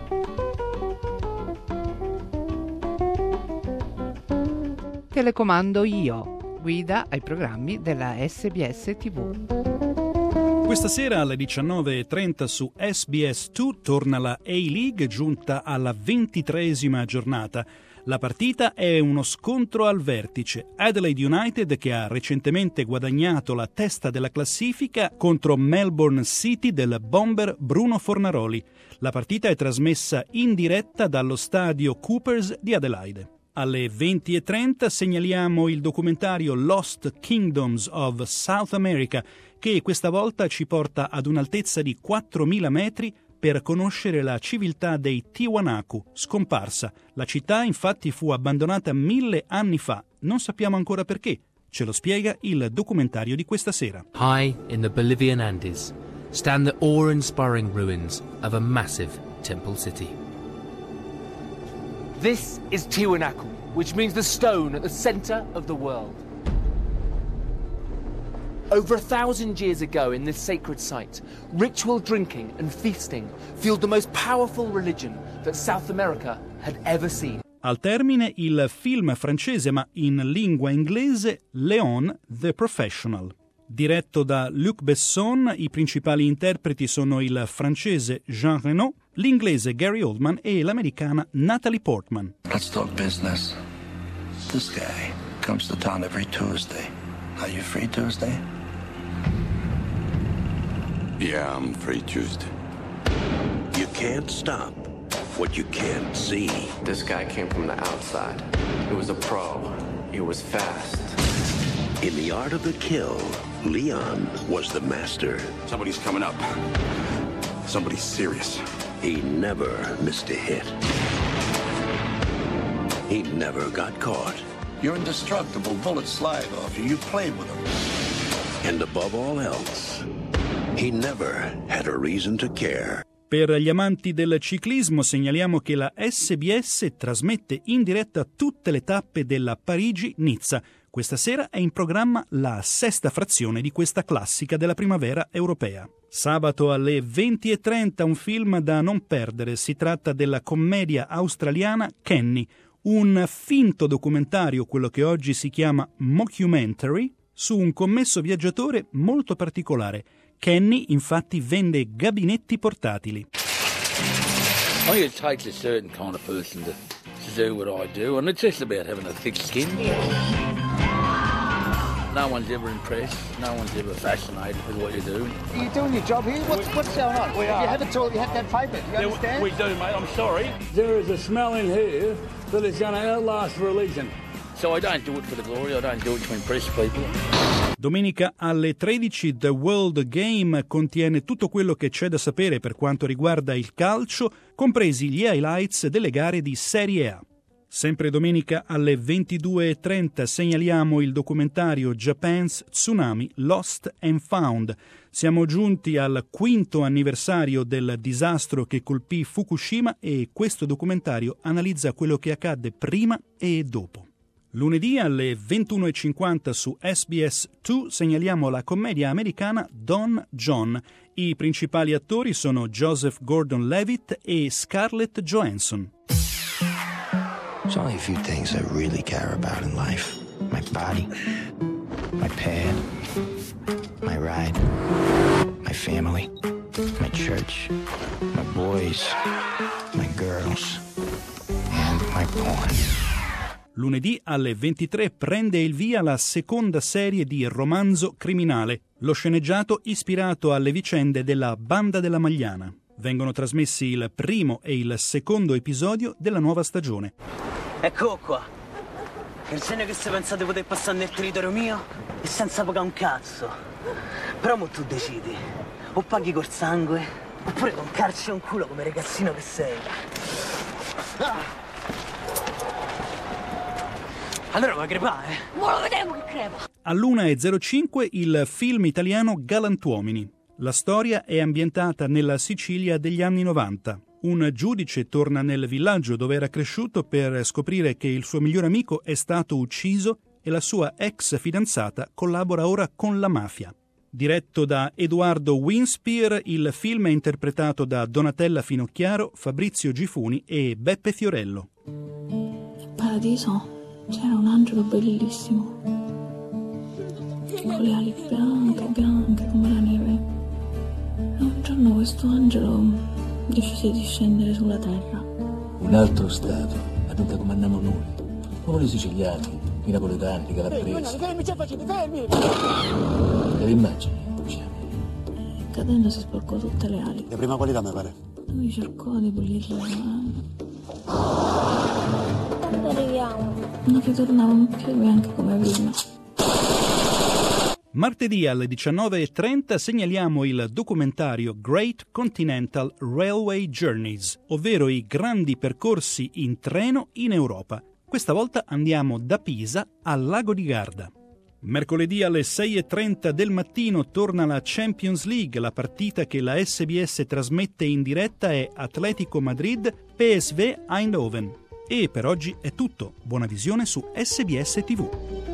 Telecomando io, guida ai programmi della SBS TV. Questa sera alle 19.30 su SBS2 torna la A-League, giunta alla 23esima giornata. La partita è uno scontro al vertice. Adelaide United, che ha recentemente guadagnato la testa della classifica, contro Melbourne City del bomber Bruno Fornaroli. La partita è trasmessa in diretta dallo stadio Coopers di Adelaide. Alle 20.30 segnaliamo il documentario Lost Kingdoms of South America, che questa volta ci porta ad un'altezza di 4.000 metri per conoscere la civiltà dei Tiwanaku, scomparsa. La città infatti fu abbandonata 1000 anni fa. Non sappiamo ancora perché. Ce lo spiega il documentario di questa sera. High in the Bolivian Andes stand the awe-inspiring ruins of a massive temple city. This is Tiwanaku, which means the stone at the center of the world. Over 1,000 years ago in this sacred site, ritual drinking and feasting fueled the most powerful religion that South America had ever seen. Al termine il film francese, ma in lingua inglese, Léon the Professional. Diretto da Luc Besson, i principali interpreti sono il francese Jean Reno, l'inglese Gary Oldman e l'americana Natalie Portman. Let's talk business. This guy comes to town every Tuesday. Are you free Tuesday? Yeah, I'm free Tuesday. You can't stop what you can't see. This guy came from the outside. He was a pro. He was fast. In the art of the kill, Leon was the master. Somebody's coming up. Somebody's serious. He never missed a hit. He never got caught. You're indestructible. Bullets slide off you. You played with them. And above all else, he never had a reason to care. Per gli amanti del ciclismo segnaliamo che la SBS trasmette in diretta tutte le tappe della Parigi-Nizza. Questa sera è in programma la sesta frazione di questa classica della primavera europea. Sabato alle 20.30 un film da non perdere. Si tratta della commedia australiana Kenny, un finto documentario, quello che oggi si chiama mockumentary, su un commesso viaggiatore molto particolare. Kenny infatti vende gabinetti portatili. I think it takes a certain kind of person to do what I do, and it's just about having a thick skin. No one's ever impressed, no one's ever fascinated with what you're doing. Are you doing your job here? What's going on? We are. You haven't told, you have to have payment, you understand? We do, mate, I'm sorry. There is a smell in here that is going to outlast religion. So I don't do it for the glory, I don't do it to impress people. Domenica alle 13 The World Game contiene tutto quello che c'è da sapere per quanto riguarda il calcio, compresi gli highlights delle gare di Serie A. Sempre domenica alle 22.30 segnaliamo il documentario Japan's Tsunami Lost and Found. Siamo giunti al 5° anniversario del disastro che colpì Fukushima e questo documentario analizza quello che accadde prima e dopo. Lunedì alle 21.50 su SBS2 segnaliamo la commedia americana Don John. I principali attori sono Joseph Gordon-Levitt e Scarlett Johansson. There's only a few things I really care about in life. My body, my pad, my ride, my family, my church, my boys, my girls, and my porn. Lunedì alle 23 prende il via la seconda serie di Romanzo Criminale, lo sceneggiato ispirato alle vicende della Banda della Magliana. Vengono trasmessi il primo e il secondo episodio della nuova stagione. Ecco qua. Il segno che se pensate di poter passare nel territorio mio e senza pagare un cazzo. Però mo tu decidi. O paghi col sangue, oppure con calci e un culo come ragazzino che sei. Ah. Allora va a crepare, Ma lo vediamo che crepa. All'1.05 il film italiano Galantuomini. La storia è ambientata nella Sicilia degli anni 90. Un giudice torna nel villaggio dove era cresciuto per scoprire che il suo migliore amico è stato ucciso e la sua ex fidanzata collabora ora con la mafia. Diretto da Edoardo Winspear, il film è interpretato da Donatella Finocchiaro, Fabrizio Gifuni e Beppe Fiorello. Nel paradiso c'era un angelo bellissimo, con le ali bianche, bianche come la neve. E un giorno questo angelo decise di scendere sulla terra. Un altro stato, ma non da comandiamo noi. Come i siciliani, i napoletani, i calabresi. Fermi! Le immagini, E cadendo si sporcò tutte le ali. di prima qualità, mi pare. Lui cercò di pulirle, ma Quando arriviamo? non ritornavano più bianche come prima. Martedì alle 19:30 segnaliamo il documentario Great Continental Railway Journeys, ovvero i grandi percorsi in treno in Europa. Questa volta andiamo da Pisa al Lago di Garda. Mercoledì alle 6:30 del mattino torna la Champions League. La partita che la SBS trasmette in diretta è Atletico Madrid PSV Eindhoven. E per oggi è tutto. Buona visione su SBS TV.